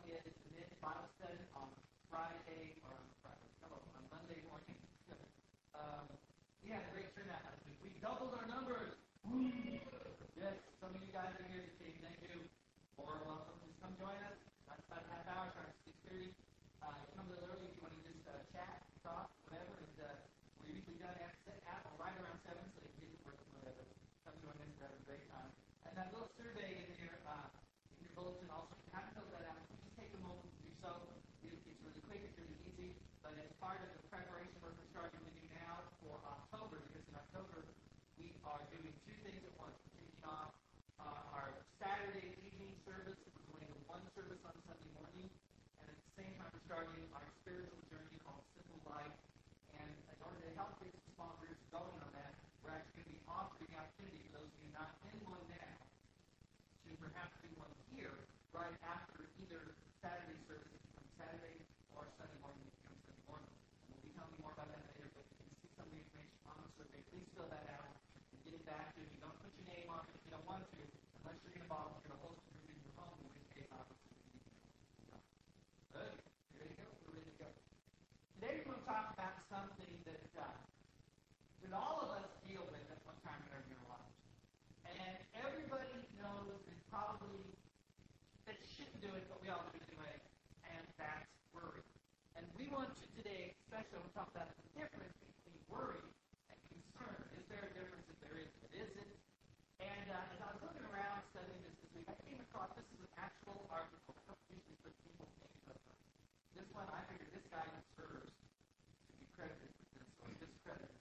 is the men's Bible study on Friday, or on Monday morning. We had a great turnout last week. We doubled our numbers. Yes, some of you guys are here today. Thank you. Or welcome. Just come join us. That's about a half hour, starting at 6:30. Come a little early if you want to just chat, talk, whatever. And we're usually done at right around 7, so you can get to work, whatever. Come join us. We're having a great time. And that little survey in your bulletin also, you haven't filled that out. So just take a moment to do so. It's really quick. It's really easy. But it's part of the preparation work we're starting to do now for October, because in October we are doing two things at once. We're kicking off our Saturday evening service. We're going to one service on Sunday morning, and at the same time we're starting our spiritual journey called Simple Life. And in order to help get some small groups going on that, we're actually going to be offering the opportunity for those of you not in one now to perhaps do one here right after either Saturday service becomes Saturday or Sunday morning becomes Sunday morning. And we'll be telling you more about that later, but you can see some of the information on the survey. Please fill that out and get it back to me. Don't put your name on it if you don't want to, unless you're going to volunteer to host a group in your home, in which case, obviously, you need to know. Good. You ready to go? We're ready to go. Today we're going to talk about something that all of us deal with at one time or another in our lives. And everybody knows and probably that you shouldn't do it, but we all do it anyway, and that's worry. And we want to today, especially when we talk about the difference between worry and concern. Is there a difference? If there is, what is it? And as I was looking around studying this week, I came across, this is an actual article. I don't usually put people's names up there. This one, I figured this guy deserves to be credited with this, or discredited.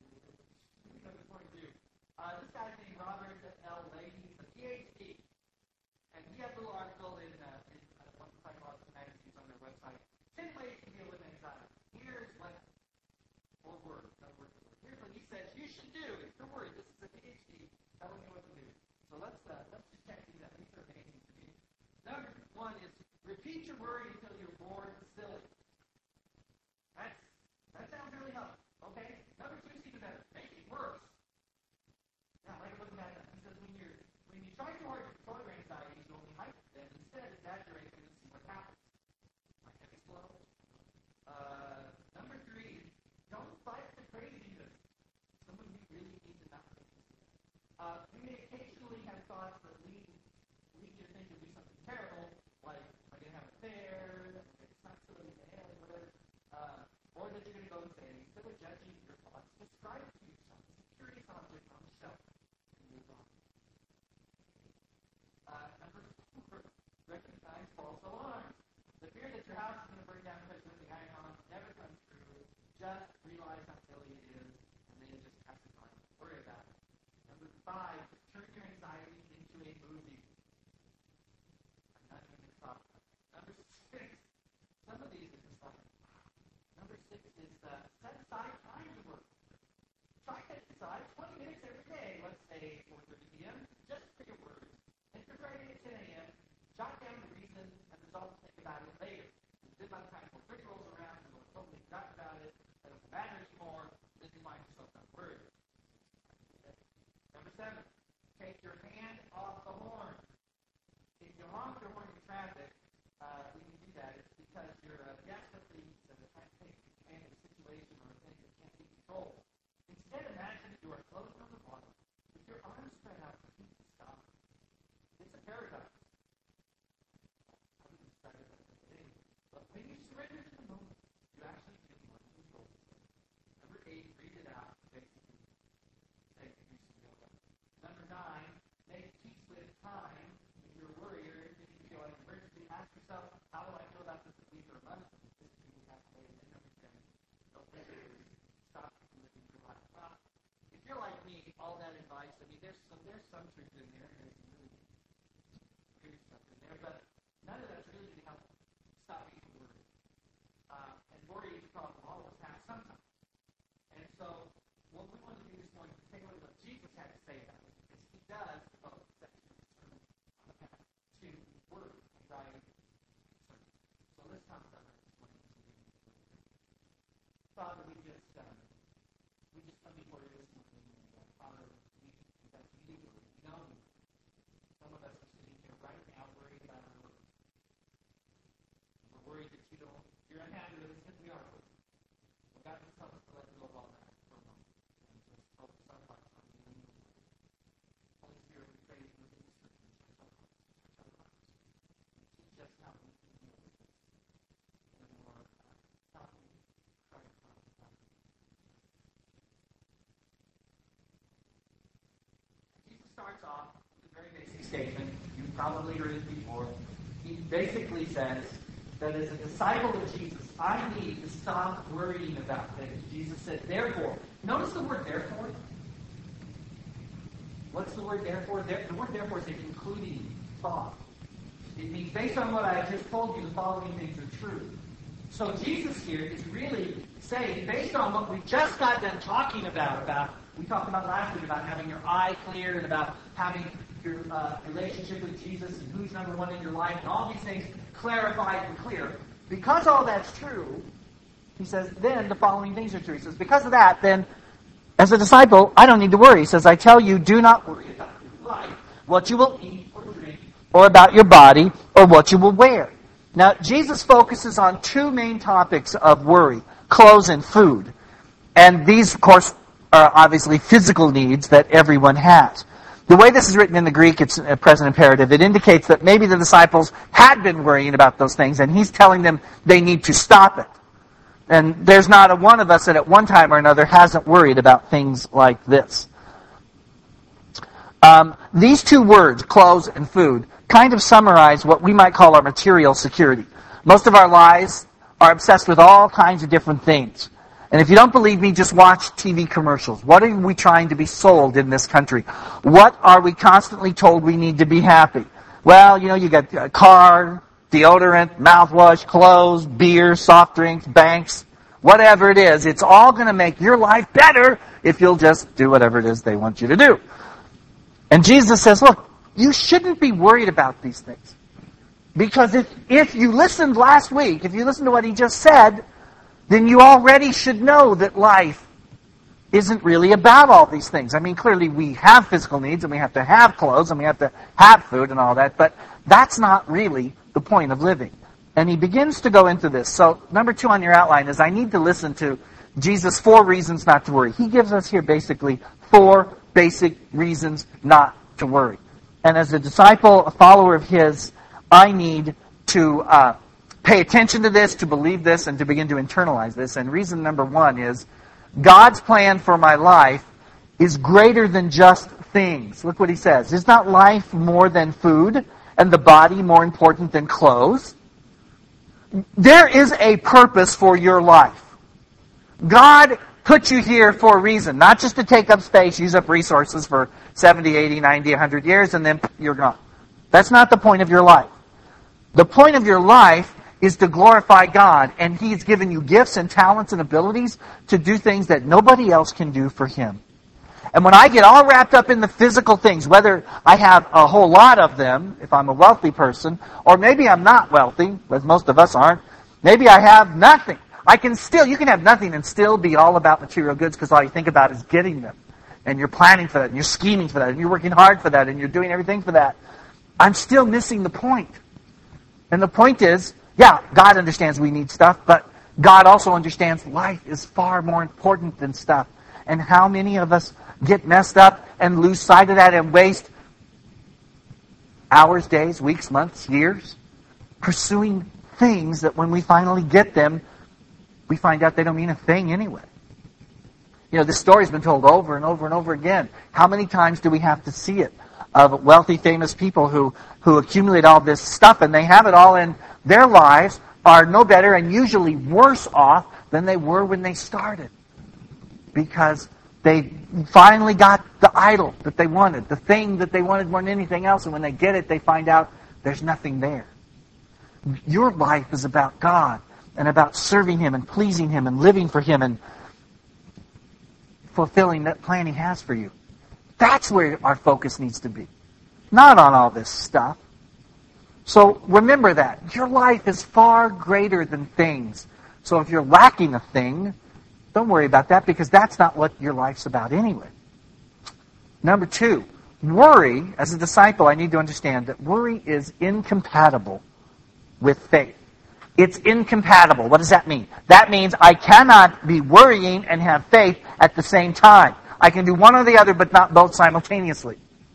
This guy's named Robert L. Leahy. He's a PhD. And he has a little article in one of the psychological magazines on their website. 10 ways to deal with anxiety. Here's what, or word, no word. Here's what he says you should do if you're worried. This is a PhD telling you what to do. So let's just check these out. These are amazing to me. Number 1 is repeat your worry until you're bored and silly. That sounds really helpful. Okay? Number 2 is even better. Make it worse. Now, like looking at that, he says when you try too hard to control your anxiety, you only heighten them. Instead, exaggerate them and see what happens. Like that explode. Number 3, don't fight the craziness. Some of you really need to not think this. You may occasionally have thoughts that lead you to think you'll do something terrible, like am I going to have an affair, it's not silly, whatever. Or that you're going to go and say, instead of judging your thoughts, describe it to yourself. It's a curious object on the shelf. And move on. Number 4, recognize false alarms. The fear that your house is going to burn down because of the iron on never comes true. Just realize how silly it is, and then just pass it on. Worry about it. Number 5, turn your anxiety into a movie. I'm not even going to talk about it. Number 6, some of these are just like, Number 6 is set aside time to work. Try to set aside 20 minutes every day, let's say 4:30 p.m., just for your words. And if you're writing at 10 a.m., jot down the reason and results, think about it later. Then by the time 4:30 rolls around, you'll have totally forgotten about it, it doesn't matter anymore, then you find yourself not worried. Number 7, take your hand off the horn. If you honk your horn in traffic, we can do that. It's because you're desperately trying to take command of a situation or a thing that can't be controlled. Instead, imagine you are floating on the water with your arms spread out to keep the sky. It's a paradox. I wouldn't describe it as a thing. But when you surrender to the moment, you actually feel more in control. Number 8, breathe it out. Basically, say you should feel that. Number 9, make peace with time. If you're a worrier, if you feel like an emergency, ask yourself, how will I feel about this week or a month? This is what we have to wait. And number 10, don't let it stop you from living your life. If you're like me, all that advice, I mean, there's some truth in there. There's really weird stuff in there, but none of that's really going to help stop you from worrying. And worry is a problem all of us have sometimes. And so, what we want to do this morning is take a look at what Jesus had to say about it, because he does devote a section of his sermon on the path to worry, anxiety, concern. So let's talk about that this morning. Father, we just come before you this morning. Father, we confess you do. We know you. Some of us are sitting here right now worried about our work. starts off with a very basic statement. You've probably heard it before. He basically says that as a disciple of Jesus, I need to stop worrying about things. Jesus said, therefore. Notice the word therefore. What's the word therefore? The word therefore is a concluding thought. It means based on what I just told you, the following things are true. So Jesus here is really saying, based on what we just got done talking about we talked about last week about having your eye cleared and about having your relationship with Jesus and who's number one in your life and all these things clarified and clear. Because all that's true, he says, then the following things are true. He says, because of that, then, as a disciple, I don't need to worry. He says, I tell you, do not worry about your life, what you will eat or drink, or about your body, or what you will wear. Now, Jesus focuses on two main topics of worry, clothes and food. And these, of course, are obviously physical needs that everyone has. The way this is written in the Greek, it's a present imperative. It indicates that maybe the disciples had been worrying about those things, and he's telling them they need to stop it. And there's not a one of us that at one time or another hasn't worried about things like this. These two words, clothes and food, kind of summarize what we might call our material security. Most of our lives are obsessed with all kinds of different things. And if you don't believe me, just watch TV commercials. What are we trying to be sold in this country? What are we constantly told we need to be happy? Well, you got a car, deodorant, mouthwash, clothes, beer, soft drinks, banks, whatever it is. It's all going to make your life better if you'll just do whatever it is they want you to do. And Jesus says, look, you shouldn't be worried about these things. Because if you listened last week, if you listened to what he just said, then you already should know that life isn't really about all these things. I mean, clearly we have physical needs, and we have to have clothes, and we have to have food and all that, but that's not really the point of living. And he begins to go into this. So, number 2 on your outline is I need to listen to Jesus' 4 reasons not to worry. He gives us here basically 4 basic reasons not to worry. And as a disciple, a follower of his, I need to pay attention to this, to believe this, and to begin to internalize this. And reason number 1 is God's plan for my life is greater than just things. Look what he says. Is not life more than food, and the body more important than clothes? There is a purpose for your life. God put you here for a reason, not just to take up space, use up resources for 70, 80, 90, 100 years, and then you're gone. That's not the point of your life. The point of your life is to glorify God, and He's given you gifts and talents and abilities to do things that nobody else can do for Him. And when I get all wrapped up in the physical things, whether I have a whole lot of them, if I'm a wealthy person, or maybe I'm not wealthy, as most of us aren't, maybe I have nothing. You can have nothing and still be all about material goods because all you think about is getting them. And you're planning for that, and you're scheming for that, and you're working hard for that, and you're doing everything for that. I'm still missing the point. And the point is, yeah, God understands we need stuff, but God also understands life is far more important than stuff. And how many of us get messed up and lose sight of that and waste hours, days, weeks, months, years pursuing things that when we finally get them, we find out they don't mean a thing anyway. This story's been told over and over and over again. How many times do we have to see it? Of wealthy, famous people who accumulate all this stuff, and they have it all, and their lives are no better and usually worse off than they were when they started. Because they finally got the idol that they wanted, the thing that they wanted more than anything else, and when they get it, they find out there's nothing there. Your life is about God, and about serving Him, and pleasing Him, and living for Him, and fulfilling that plan He has for you. That's where our focus needs to be. Not on all this stuff. So remember that. Your life is far greater than things. So if you're lacking a thing, don't worry about that because that's not what your life's about anyway. Number 2, worry, as a disciple, I need to understand that worry is incompatible with faith. It's incompatible. What does that mean? That means I cannot be worrying and have faith at the same time. I can do one or the other, but not both simultaneously.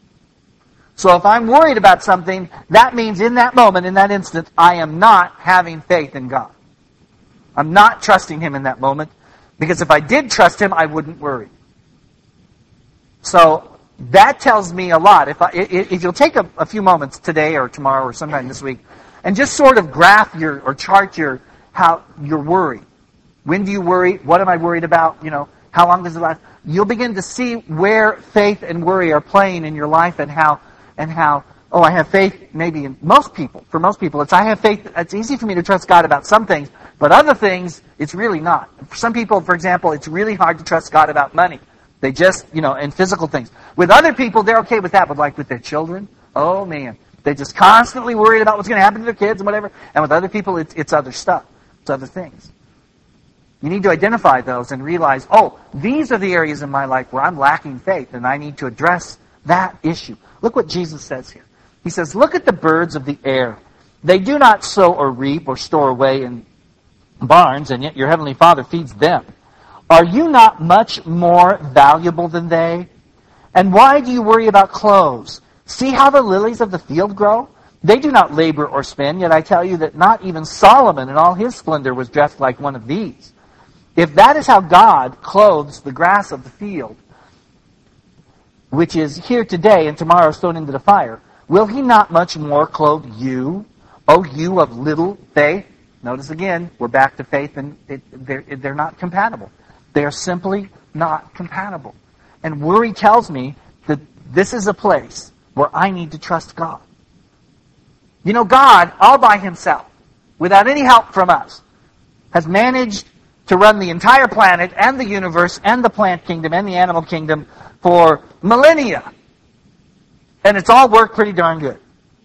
So if I'm worried about something, that means in that moment, in that instant, I am not having faith in God. I'm not trusting Him in that moment, because if I did trust Him, I wouldn't worry. So That tells me a lot. If you'll take a few moments today or tomorrow or sometime this week and just sort of graph or chart your worry. When do you worry? What am I worried about? How long does it last? You'll begin to see where faith and worry are playing in your life and how, I have faith maybe in most people. For most people, I have faith. It's easy for me to trust God about some things, but other things, it's really not. For some people, for example, it's really hard to trust God about money. They just, and physical things. With other people, they're okay with that, but like with their children, oh man. They're just constantly worried about what's going to happen to their kids and whatever. And with other people, it's other stuff. It's other things. You need to identify those and realize, these are the areas in my life where I'm lacking faith, and I need to address that issue. Look what Jesus says here. He says, look at the birds of the air. They do not sow or reap or store away in barns, and yet your heavenly Father feeds them. Are you not much more valuable than they? And why do you worry about clothes? See how the lilies of the field grow? They do not labor or spin, yet I tell you that not even Solomon in all his splendor was dressed like one of these. If that is how God clothes the grass of the field, which is here today and tomorrow thrown into the fire, will He not much more clothe you, O you of little faith? Notice again, we're back to faith, and they're not compatible. They are simply not compatible. And worry tells me that this is a place where I need to trust God. God, all by Himself, without any help from us, has managed to run the entire planet and the universe and the plant kingdom and the animal kingdom for millennia. And it's all worked pretty darn good.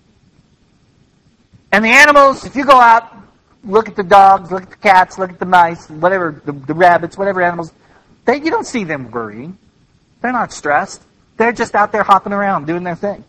And the animals, if you go out, look at the dogs, look at the cats, look at the mice, whatever, the rabbits, whatever animals, you don't see them worrying. They're not stressed. They're just out there hopping around, doing their thing.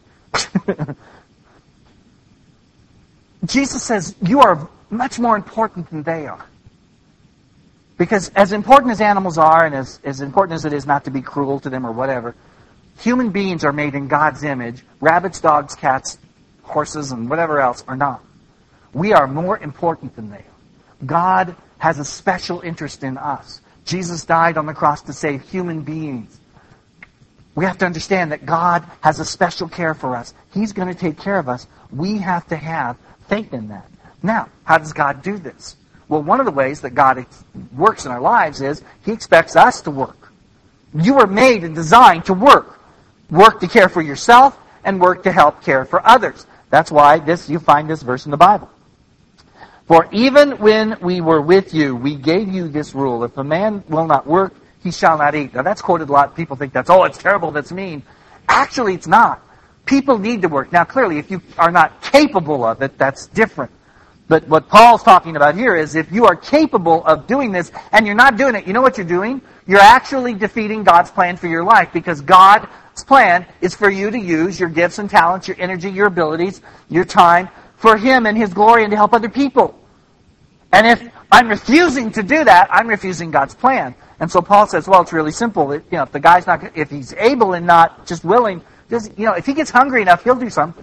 Jesus says, you are much more important than they are. Because as important as animals are, and as important as it is not to be cruel to them or whatever, human beings are made in God's image. Rabbits, dogs, cats, horses, and whatever else are not. We are more important than they are. God has a special interest in us. Jesus died on the cross to save human beings. We have to understand that God has a special care for us. He's going to take care of us. We have to have faith in that. Now, how does God do this? Well, one of the ways that God works in our lives is He expects us to work. You were made and designed to work. Work to care for yourself and work to help care for others. That's why you find this verse in the Bible. For even when we were with you, we gave you this rule. If a man will not work, he shall not eat. Now that's quoted a lot. People think it's terrible, that's mean. Actually, it's not. People need to work. Now clearly, if you are not capable of it, that's different. But what Paul's talking about here is if you are capable of doing this and you're not doing it, you know what you're doing? You're actually defeating God's plan for your life, because God's plan is for you to use your gifts and talents, your energy, your abilities, your time for Him and His glory and to help other people. And if I'm refusing to do that, I'm refusing God's plan. And so Paul says, well, it's really simple. If the guy's not, if he's able and not just willing, if he gets hungry enough, he'll do something.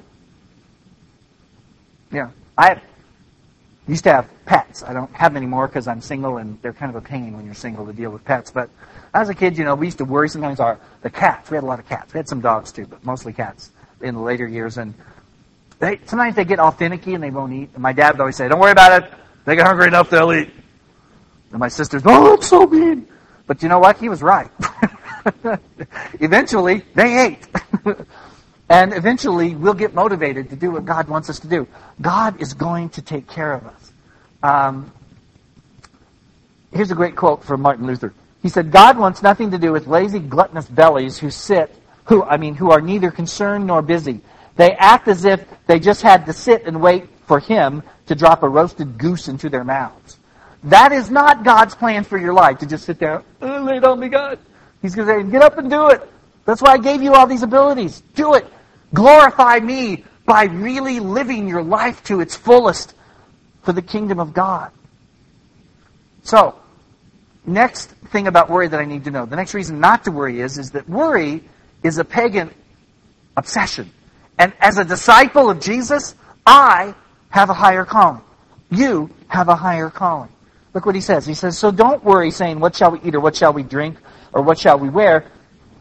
I used to have pets. I don't have them anymore because I'm single, and they're kind of a pain when you're single to deal with pets. But as a kid, we used to worry sometimes the cats. We had a lot of cats. We had some dogs too, but mostly cats in the later years. And sometimes they get all finicky and they won't eat. And my dad would always say, don't worry about it. They get hungry enough, they'll eat. And my sisters, it's so mean. But you know what? He was right. Eventually, they ate. And eventually, we'll get motivated to do what God wants us to do. God is going to take care of us. Here's a great quote from Martin Luther. He said, God wants nothing to do with lazy, gluttonous bellies who are neither concerned nor busy. They act as if they just had to sit and wait for Him to drop a roasted goose into their mouths. That is not God's plan for your life, to just sit there, lay it on me, God. He's going to say, get up and do it. That's why I gave you all these abilities. Do it. Glorify me by really living your life to its fullest for the kingdom of God. So, next thing about worry that I need to know. The next reason not to worry is that worry is a pagan obsession. And as a disciple of Jesus, I have a higher calling. You have a higher calling. Look what he says. He says, so don't worry saying, what shall we eat, or what shall we drink, or what shall we wear?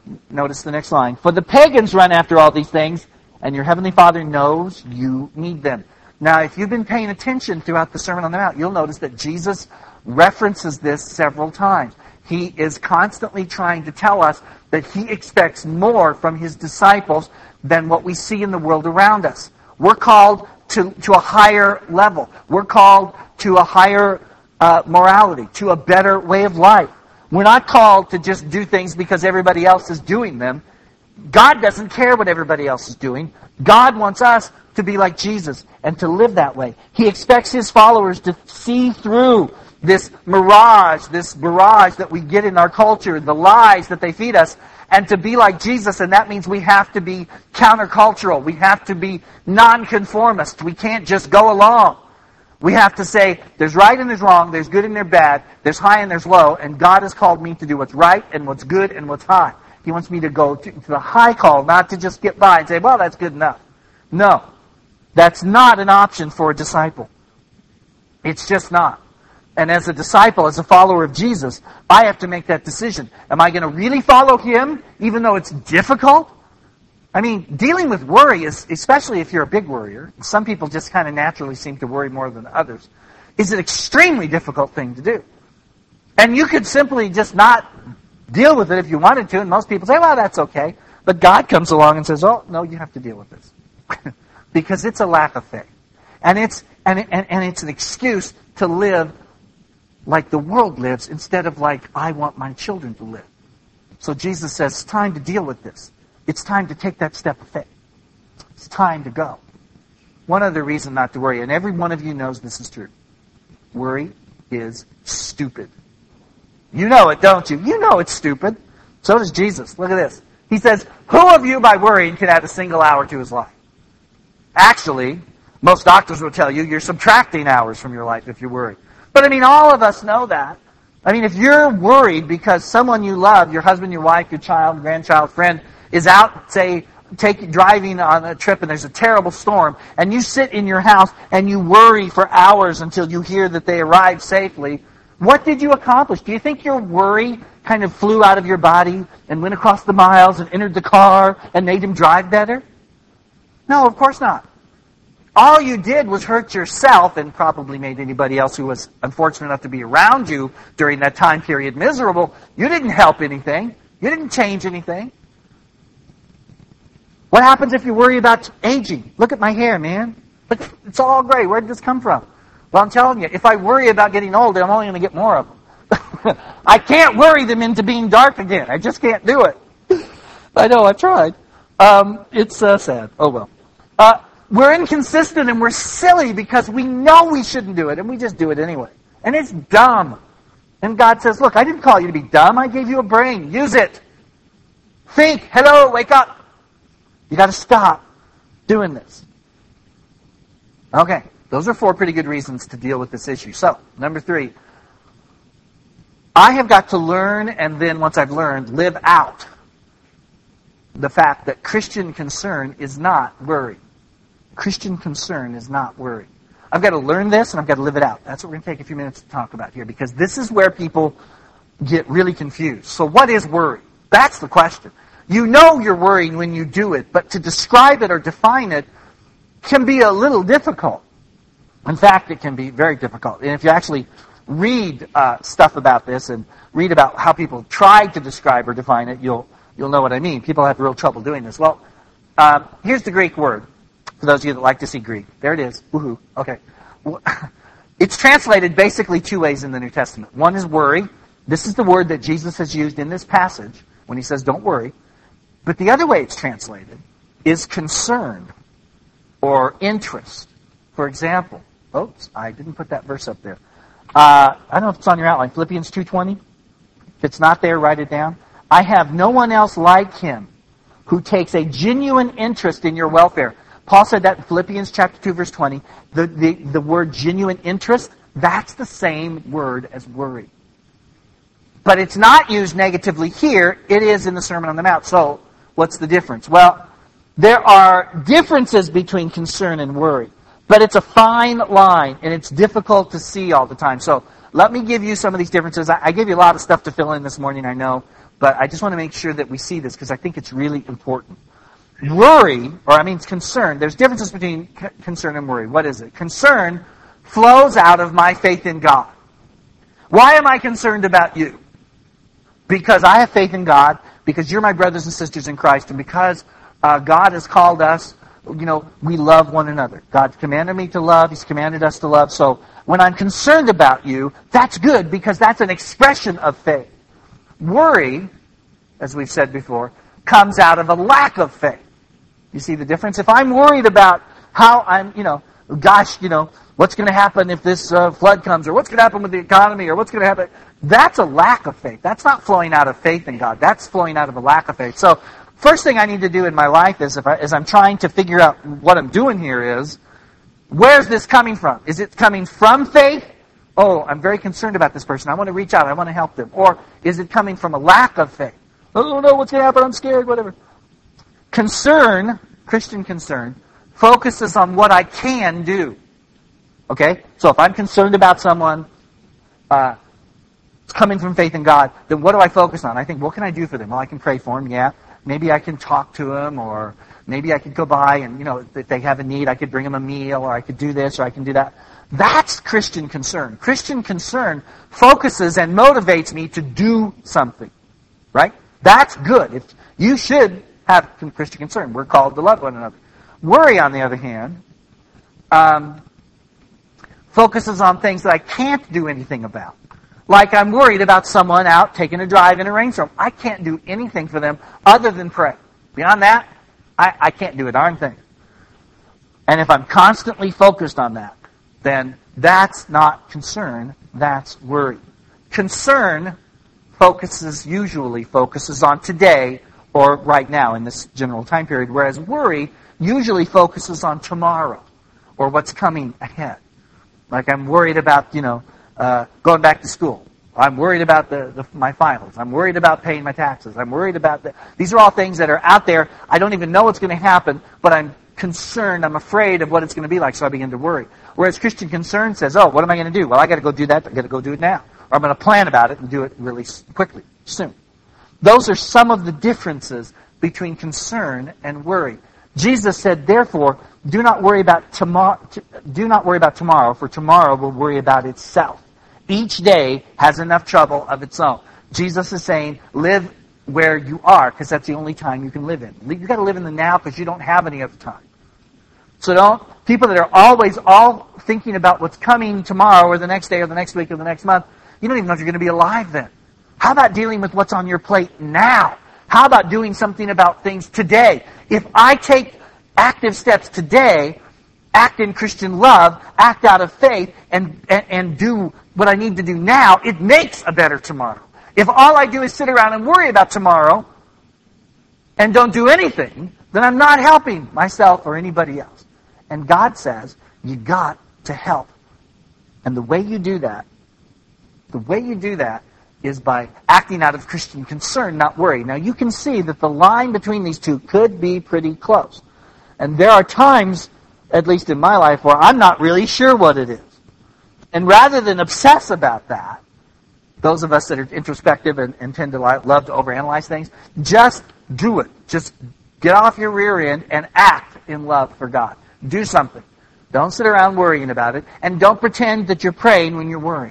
Notice the next line. For the pagans run after all these things, and your heavenly Father knows you need them. Now, if you've been paying attention throughout the Sermon on the Mount, you'll notice that Jesus references this several times. He is constantly trying to tell us that He expects more from His disciples than what we see in the world around us. We're called to a higher level. We're called to a higher morality, to a better way of life. We're not called to just do things because everybody else is doing them. God doesn't care what everybody else is doing. God wants us to be like Jesus and to live that way. He expects His followers to see through this barrage that we get in our culture, the lies that they feed us, and to be like Jesus. And that means we have to be countercultural. We have to be nonconformist. We can't just go along. We have to say, there's right and there's wrong, there's good and there's bad, there's high and there's low, and God has called me to do what's right and what's good and what's high. He wants me to go to the high call, not to just get by and say, well, that's good enough. No. That's not an option for a disciple. It's just not. And as a disciple, as a follower of Jesus, I have to make that decision. Am I going to really follow Him, even though it's difficult? I mean, dealing with worry, is, especially if you're a big worrier, some people just kind of naturally seem to worry more than others, is an extremely difficult thing to do. And you could simply just not deal with it if you wanted to, and most people say, well, that's okay. But God comes along and says, oh, no, you have to deal with this. Because it's a lack of faith. And it's an excuse to live like the world lives instead of like I want my children to live. So Jesus says, it's time to deal with this. It's time to take that step of faith. It's time to go. One other reason not to worry, and every one of you knows this is true. Worry is stupid. You know it, don't you? You know it's stupid. So does Jesus. Look at this. He says, who of you by worrying can add a single hour to his life? Actually, most doctors will tell you you're subtracting hours from your life if you worry. But I mean, all of us know that. I mean, if you're worried because someone you love, your husband, your wife, your child, grandchild, friend, is out, say, driving on a trip and there's a terrible storm, and you sit in your house and you worry for hours until you hear that they arrived safely, what did you accomplish? Do you think your worry kind of flew out of your body and went across the miles and entered the car and made him drive better? No, of course not. All you did was hurt yourself and probably made anybody else who was unfortunate enough to be around you during that time period miserable. You didn't help anything. You didn't change anything. What happens if you worry about aging? Look at my hair, man. Look, it's all gray. Where did this come from? Well, I'm telling you, if I worry about getting old, I'm only going to get more of them. I can't worry them into being dark again. I just can't do it. I know, I've tried. It's sad. Oh, well. We're inconsistent and we're silly because we know we shouldn't do it, and we just do it anyway. And it's dumb. And God says, look, I didn't call you to be dumb. I gave you a brain. Use it. Think. Hello, wake up. You got to stop doing this. Okay, those are 4 pretty good reasons to deal with this issue. So, number 3, I have got to learn, and then once I've learned, live out the fact that Christian concern is not worry. Christian concern is not worry. I've got to learn this, and I've got to live it out. That's what we're going to take a few minutes to talk about here, because this is where people get really confused. So what is worry? That's the question. You know you're worrying when you do it, but to describe it or define it can be a little difficult. In fact, it can be very difficult. And if you actually read stuff about this and read about how people try to describe or define it, you'll know what I mean. People have real trouble doing this. Well, here's the Greek word, for those of you that like to see Greek. There it is. Woohoo. Okay. It's translated basically 2 ways in the New Testament. One is worry. This is the word that Jesus has used in this passage when He says don't worry. But the other way it's translated is concern or interest. For example, oops, I didn't put that verse up there. I don't know if it's on your outline. Philippians 2:20. If it's not there, write it down. I have no one else like him who takes a genuine interest in your welfare. Paul said that in Philippians chapter 2, verse 20. The word genuine interest, that's the same word as worry. But it's not used negatively here. It is in the Sermon on the Mount. So, what's the difference? Well, there are differences between concern and worry. But it's a fine line, and it's difficult to see all the time. So, let me give you some of these differences. I gave you a lot of stuff to fill in this morning, I know. But I just want to make sure that we see this because I think it's really important. Worry, concern, there's differences between concern and worry. What is it? Concern flows out of my faith in God. Why am I concerned about you? Because I have faith in God, because you're my brothers and sisters in Christ, and because God has called us, we love one another. God's commanded me to love, He's commanded us to love. So when I'm concerned about you, that's good because that's an expression of faith. Worry, as we've said before, comes out of a lack of faith. You see the difference? If I'm worried about how what's going to happen if this flood comes, or what's going to happen with the economy, or what's going to happen, that's a lack of faith. That's not flowing out of faith in God. That's flowing out of a lack of faith. So first thing I need to do in my life is, as I'm trying to figure out what I'm doing here is, where's this coming from? Is it coming from faith? Oh, I'm very concerned about this person. I want to reach out. I want to help them. Or is it coming from a lack of faith? Oh, no, what's going to happen? I'm scared, whatever. Concern, Christian concern, focuses on what I can do. Okay? So if I'm concerned about someone, it's coming from faith in God, then what do I focus on? I think, what can I do for them? Well, I can pray for them, yeah. Maybe I can talk to them, or maybe I could go by and, if they have a need, I could bring them a meal, or I could do this, or I can do that. That's Christian concern. Christian concern focuses and motivates me to do something. Right? That's good. You should have Christian concern. We're called to love one another. Worry, on the other hand, focuses on things that I can't do anything about. Like I'm worried about someone out taking a drive in a rainstorm. I can't do anything for them other than pray. Beyond that, I can't do a darn thing. And if I'm constantly focused on that, then that's not concern, that's worry. Concern usually focuses on today or right now in this general time period, whereas worry usually focuses on tomorrow or what's coming ahead. Like I'm worried about, going back to school. I'm worried about my finals. I'm worried about paying my taxes. I'm worried about these are all things that are out there. I don't even know what's going to happen, but I'm concerned. I'm afraid of what it's going to be like, so I begin to worry. Whereas Christian concern says, oh, what am I going to do? Well, I got to go do that. I got to go do it now. Or I'm going to plan about it and do it really quickly, soon. Those are some of the differences between concern and worry. Jesus said, therefore, do not worry about tomorrow, for tomorrow will worry about itself. Each day has enough trouble of its own. Jesus is saying, live where you are, because that's the only time you can live in. You've got to live in the now because you don't have any other time. So people that are always all thinking about what's coming tomorrow or the next day or the next week or the next month, you don't even know if you're going to be alive then. How about dealing with what's on your plate now? How about doing something about things today? If I take active steps today, act in Christian love, act out of faith, and do what I need to do now, it makes a better tomorrow. If all I do is sit around and worry about tomorrow and don't do anything, then I'm not helping myself or anybody else. And God says, you got to help. And the way you do that is by acting out of Christian concern, not worry. Now you can see that the line between these two could be pretty close. And there are times, at least in my life, where I'm not really sure what it is. And rather than obsess about that, those of us that are introspective and tend to love to overanalyze things, just do it. Just get off your rear end and act in love for God. Do something. Don't sit around worrying about it. And don't pretend that you're praying when you're worrying.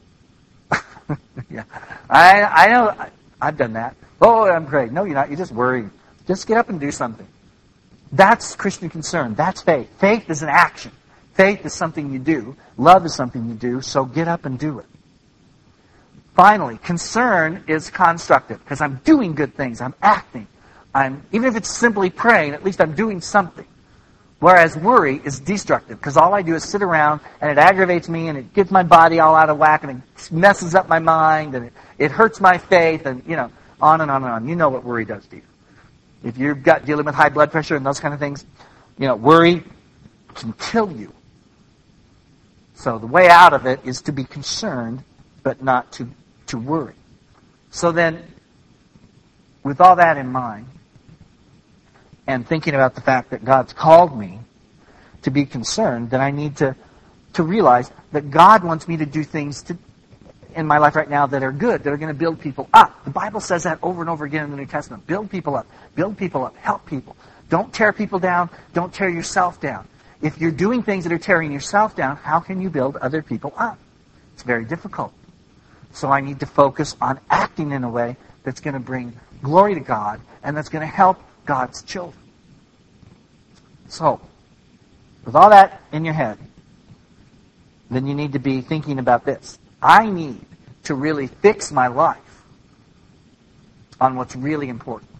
Yeah, I know. I've done that. Oh, I'm praying. No, you're not. You're just worrying. Just get up and do something. That's Christian concern. That's faith. Faith is an action. Faith is something you do. Love is something you do. So get up and do it. Finally, concern is constructive because I'm doing good things. I'm acting. Even if it's simply praying, at least I'm doing something. Whereas worry is destructive because all I do is sit around and it aggravates me and it gets my body all out of whack and it messes up my mind and it hurts my faith and, on and on and on. You know what worry does to you. If you've got dealing with high blood pressure and those kind of things, worry can kill you. So the way out of it is to be concerned but not to worry. So then, with all that in mind, and thinking about the fact that God's called me to be concerned, then I need to realize that God wants me to do things in my life right now that are good, that are going to build people up. The Bible says that over and over again in the New Testament. Build people up. Build people up. Help people. Don't tear people down. Don't tear yourself down. If you're doing things that are tearing yourself down, how can you build other people up? It's very difficult. So I need to focus on acting in a way that's going to bring glory to God and that's going to help God's children. So, with all that in your head, then you need to be thinking about this. I need to really fix my life on what's really important.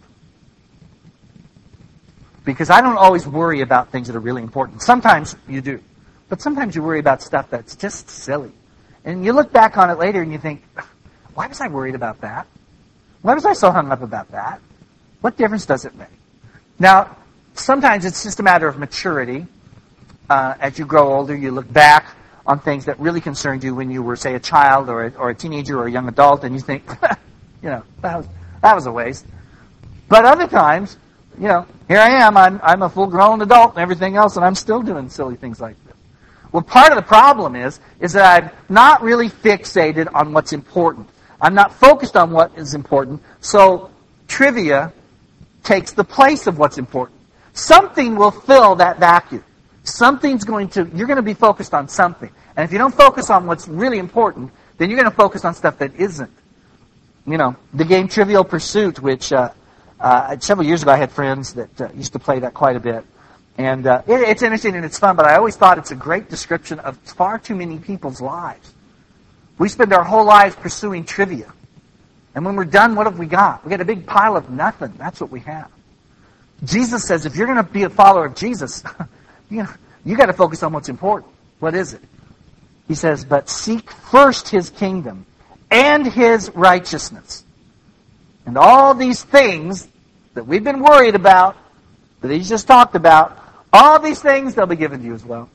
Because I don't always worry about things that are really important. Sometimes you do. But sometimes you worry about stuff that's just silly. And you look back on it later and you think, why was I worried about that? Why was I so hung up about that? What difference does it make? Now, sometimes it's just a matter of maturity. As you grow older, you look back on things that really concerned you when you were, say, a child or a teenager or a young adult, and you think, that was a waste. But other times, here I am, I'm a full-grown adult and everything else, and I'm still doing silly things like this. Well, part of the problem is that I'm not really fixated on what's important. I'm not focused on what is important, so trivia takes the place of what's important. Something will fill that vacuum. You're going to be focused on something. And if you don't focus on what's really important, then you're going to focus on stuff that isn't. The game Trivial Pursuit, which several years ago I had friends that used to play that quite a bit. And it's interesting and it's fun, but I always thought it's a great description of far too many people's lives. We spend our whole lives pursuing trivia. And when we're done, what have we got? We got a big pile of nothing. That's what we have. Jesus says if you're going to be a follower of Jesus, you got to focus on what's important. What is it? He says, but seek first His kingdom and His righteousness. And all these things that we've been worried about, that He's just talked about, all these things, they'll be given to you as well.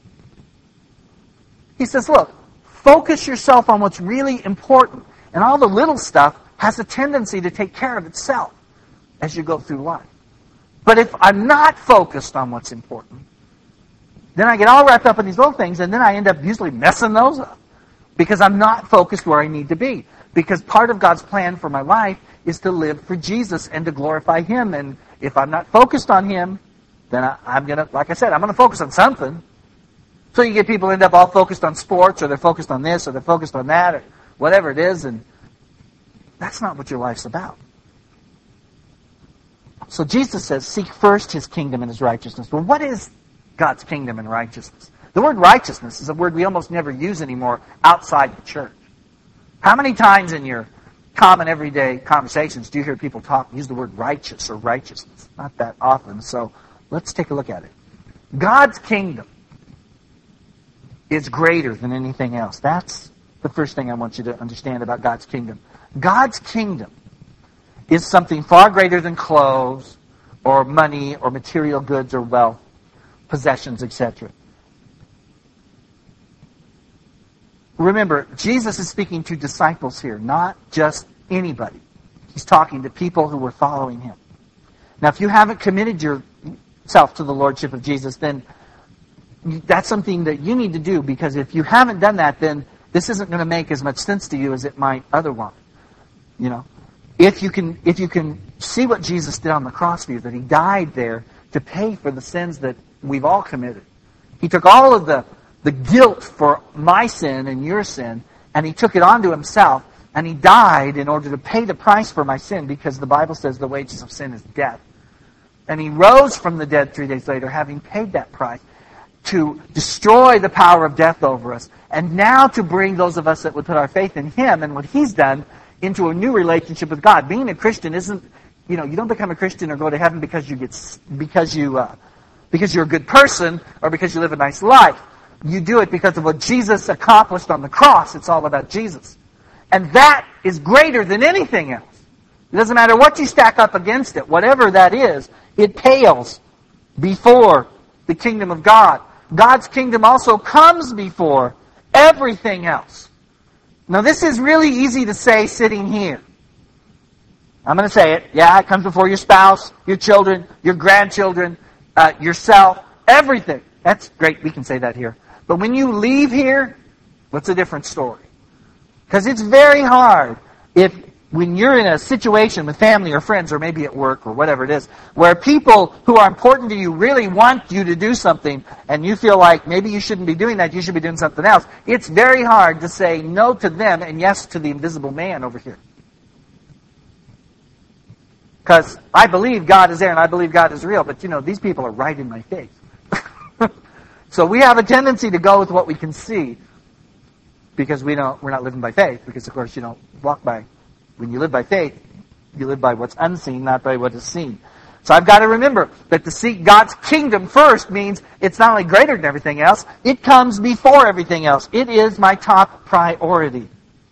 He says, look, focus yourself on what's really important. And all the little stuff has a tendency to take care of itself as you go through life. But if I'm not focused on what's important, then I get all wrapped up in these little things, and then I end up usually messing those up because I'm not focused where I need to be. Because part of God's plan for my life is to live for Jesus and to glorify Him. And if I'm not focused on Him, then I'm going to, like I said, I'm going to focus on something. So you get people end up all focused on sports, or they're focused on this, or they're focused on that, or whatever it is, and that's not what your life's about. So Jesus says, seek first His kingdom and His righteousness. Well, what is God's kingdom and righteousness? The word righteousness is a word we almost never use anymore outside the church. How many times in your common everyday conversations do you hear people use the word righteous or righteousness? Not that often, so let's take a look at it. God's kingdom is greater than anything else. That's the first thing I want you to understand about God's kingdom. God's kingdom is something far greater than clothes or money or material goods or wealth, possessions, etc. Remember, Jesus is speaking to disciples here, not just anybody. He's talking to people who were following Him. Now, if you haven't committed yourself to the Lordship of Jesus, then that's something that you need to do, because if you haven't done that, then this isn't going to make as much sense to you as it might otherwise. If you can see what Jesus did on the cross for you, that He died there to pay for the sins that we've all committed. He took all of the guilt for my sin and your sin, and He took it onto Himself, and He died in order to pay the price for my sin, because the Bible says the wages of sin is death. And He rose from the dead 3 days later, having paid that price, to destroy the power of death over us, and now to bring those of us that would put our faith in Him and what He's done into a new relationship with God. Being a Christian isn't, you don't become a Christian or go to heaven because you're a good person or because you live a nice life. You do it because of what Jesus accomplished on the cross. It's all about Jesus. And that is greater than anything else. It doesn't matter what you stack up against it. Whatever that is, it pales before the kingdom of God. God's kingdom also comes before everything else. Now, this is really easy to say sitting here. I'm going to say it. Yeah, it comes before your spouse, your children, your grandchildren, yourself, everything. That's great. We can say that here. But when you leave here, what's a different story? Because it's very hard when you're in a situation with family or friends or maybe at work or whatever it is, where people who are important to you really want you to do something and you feel like maybe you shouldn't be doing that, you should be doing something else. It's very hard to say no to them and yes to the invisible man over here. Because I believe God is there and I believe God is real, but these people are right in my face. So we have a tendency to go with what we can see because we're not living by faith, because of course you don't walk by. When you live by faith, you live by what's unseen, not by what is seen. So I've got to remember that to seek God's kingdom first means it's not only greater than everything else, it comes before everything else. It is my top priority.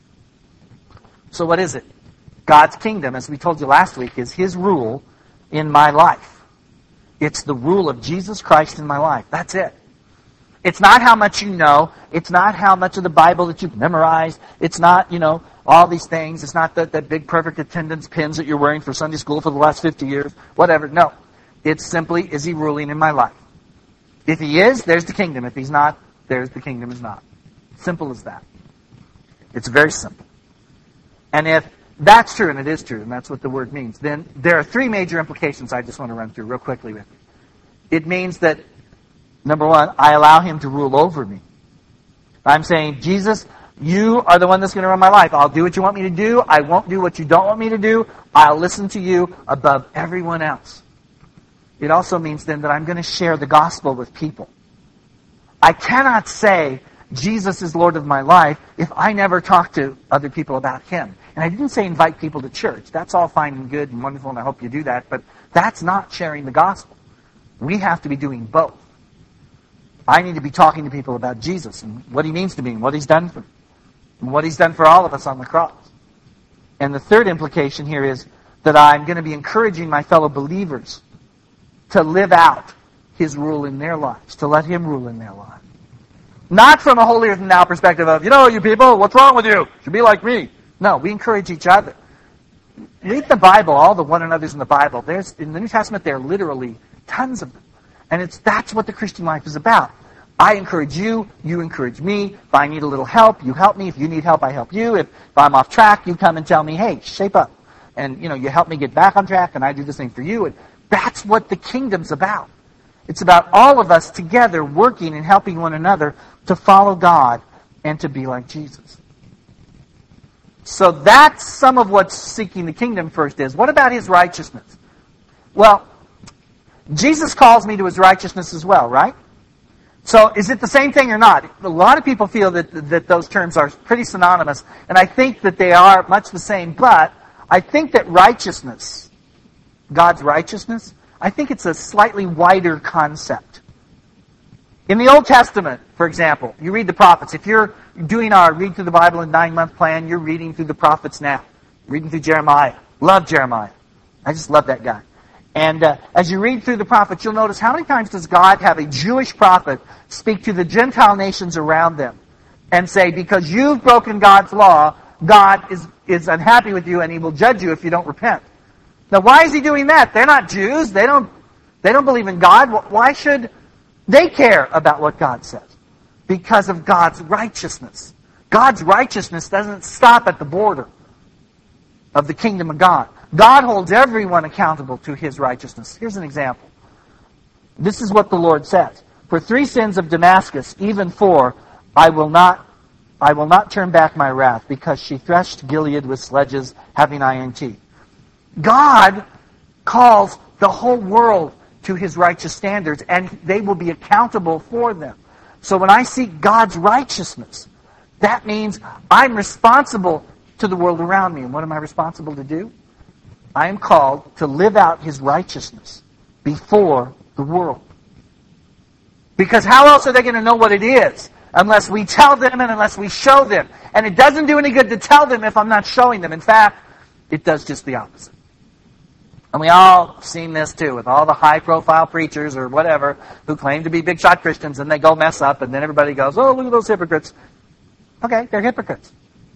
So what is it? God's kingdom, as we told you last week, is His rule in my life. It's the rule of Jesus Christ in my life. That's it. It's not how much you know. It's not how much of the Bible that you've memorized. It's not, all these things. It's not that big perfect attendance pins that you're wearing for Sunday school for the last 50 years. Whatever. No. It's simply, is He ruling in my life? If He is, there's the kingdom. If He's not, there's the kingdom is not. Simple as that. It's very simple. And if that's true, and it is true, and that's what the word means, then there are three major implications I just want to run through real quickly with you. It means that, number one, I allow Him to rule over me. I'm saying, Jesus, you are the one that's going to run my life. I'll do what you want me to do. I won't do what you don't want me to do. I'll listen to you above everyone else. It also means then that I'm going to share the gospel with people. I cannot say Jesus is Lord of my life if I never talk to other people about Him. And I didn't say invite people to church. That's all fine and good and wonderful, and I hope you do that. But that's not sharing the gospel. We have to be doing both. I need to be talking to people about Jesus and what He means to me and what He's done for me. And what He's done for all of us on the cross. And the third implication here is that I'm going to be encouraging my fellow believers to live out His rule in their lives, to let Him rule in their lives. Not from a holier-than-thou perspective of, you people, what's wrong with you? You should be like me. No, we encourage each other. Read the Bible, all the one another's in the Bible. In the New Testament, there are literally tons of them. And that's what the Christian life is about. I encourage you, you encourage me. If I need a little help, you help me. If you need help, I help you. If I'm off track, you come and tell me, hey, shape up. And, you help me get back on track, and I do the same for you. And that's what the kingdom's about. It's about all of us together working and helping one another to follow God and to be like Jesus. So that's some of what seeking the kingdom first is. What about His righteousness? Well, Jesus calls me to His righteousness as well, right? So is it the same thing or not? A lot of people feel that those terms are pretty synonymous, and I think that they are much the same, but I think that righteousness, God's righteousness, I think it's a slightly wider concept. In the Old Testament, for example, you read the prophets. If you're doing our Read Through the Bible in 9-month plan, you're reading through the prophets now. Reading through Jeremiah. Love Jeremiah. I just love that guy. And as you read through the prophets, you'll notice how many times does God have a Jewish prophet speak to the Gentile nations around them and say, because you've broken God's law, God is unhappy with you and He will judge you if you don't repent. Now, why is He doing that? They're not Jews. They don't believe in God. Why should they care about what God says? Because of God's righteousness. God's righteousness doesn't stop at the border of the kingdom of God. God holds everyone accountable to His righteousness. Here's an example. This is what the Lord says. For 3 sins of Damascus, even 4, I will not turn back my wrath, because she threshed Gilead with sledges, having iron teeth. God calls the whole world to His righteous standards, and they will be accountable for them. So when I seek God's righteousness, that means I'm responsible to the world around me. And what am I responsible to do? I am called to live out His righteousness before the world. Because how else are they going to know what it is? Unless we tell them and unless we show them. And it doesn't do any good to tell them if I'm not showing them. In fact, it does just the opposite. And we all seen this too, with all the high-profile preachers or whatever who claim to be big-shot Christians, and they go mess up, and then everybody goes, oh, look at those hypocrites. Okay, they're hypocrites.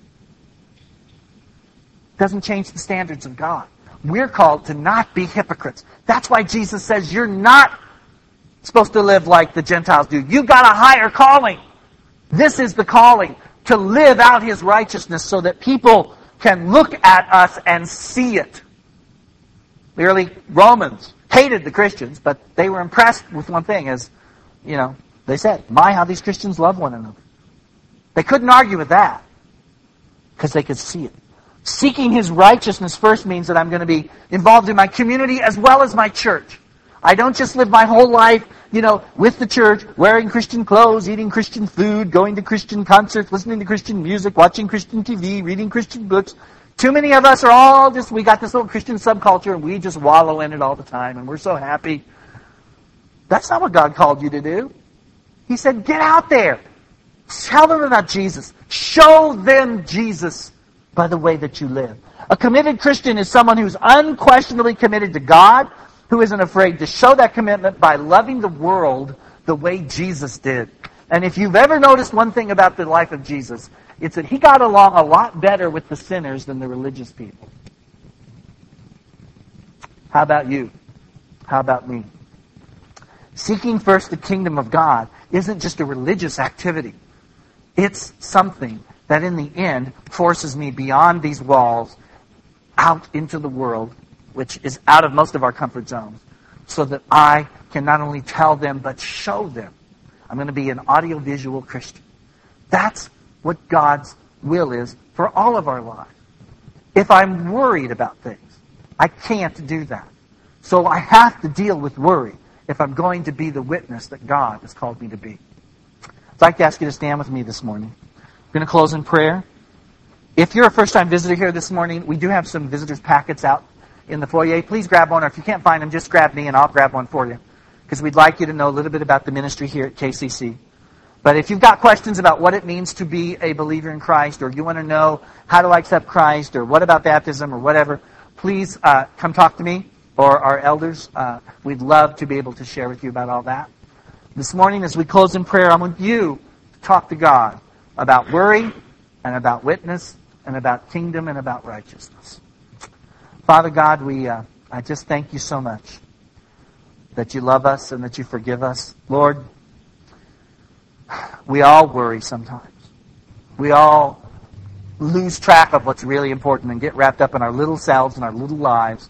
Doesn't change the standards of God. We're called to not be hypocrites. That's why Jesus says you're not supposed to live like the Gentiles do. You've got a higher calling. This is the calling, to live out His righteousness so that people can look at us and see it. The early Romans hated the Christians, but they were impressed with one thing, as, they said, my, how these Christians love one another. They couldn't argue with that because they could see it. Seeking His righteousness first means that I'm going to be involved in my community as well as my church. I don't just live my whole life, with the church, wearing Christian clothes, eating Christian food, going to Christian concerts, listening to Christian music, watching Christian TV, reading Christian books. Too many of us are all we got this little Christian subculture and we just wallow in it all the time and we're so happy. That's not what God called you to do. He said, get out there. Tell them about Jesus. Show them Jesus by the way that you live. A committed Christian is someone who's unquestionably committed to God, who isn't afraid to show that commitment by loving the world the way Jesus did. And if you've ever noticed one thing about the life of Jesus, it's that He got along a lot better with the sinners than the religious people. How about you? How about me? Seeking first the kingdom of God isn't just a religious activity. It's something that in the end forces me beyond these walls out into the world, which is out of most of our comfort zones, so that I can not only tell them, but show them. I'm going to be an audiovisual Christian. That's what God's will is for all of our lives. If I'm worried about things, I can't do that. So I have to deal with worry if I'm going to be the witness that God has called me to be. I'd like to ask you to stand with me this morning. We're going to close in prayer. If you're a first-time visitor here this morning, we do have some visitors' packets out in the foyer. Please grab one, or if you can't find them, just grab me and I'll grab one for you, because we'd like you to know a little bit about the ministry here at KCC. But if you've got questions about what it means to be a believer in Christ, or you want to know how do I accept Christ, or what about baptism, or whatever, please come talk to me or our elders. We'd love to be able to share with you about all that. This morning, as we close in prayer, I want you to talk to God about worry, and about witness, and about kingdom, and about righteousness. Father God, I just thank you so much that you love us and that you forgive us. Lord, we all worry sometimes. We all lose track of what's really important and get wrapped up in our little selves and our little lives.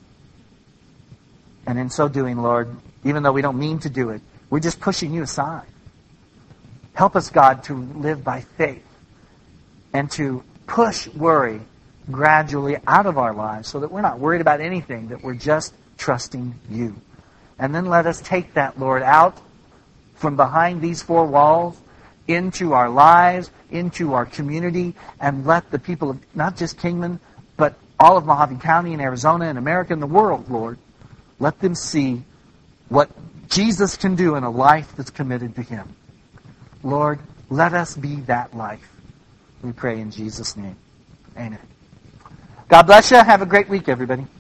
And in so doing, Lord, even though we don't mean to do it, we're just pushing you aside. Help us, God, to live by faith and to push worry gradually out of our lives so that we're not worried about anything, that we're just trusting you. And then let us take that, Lord, out from behind these four walls into our lives, into our community, and let the people of not just Kingman, but all of Mojave County and Arizona and America and the world, Lord, let them see what Jesus can do in a life that's committed to Him. Lord, let us be that life. We pray in Jesus' name. Amen. God bless you. Have a great week, everybody.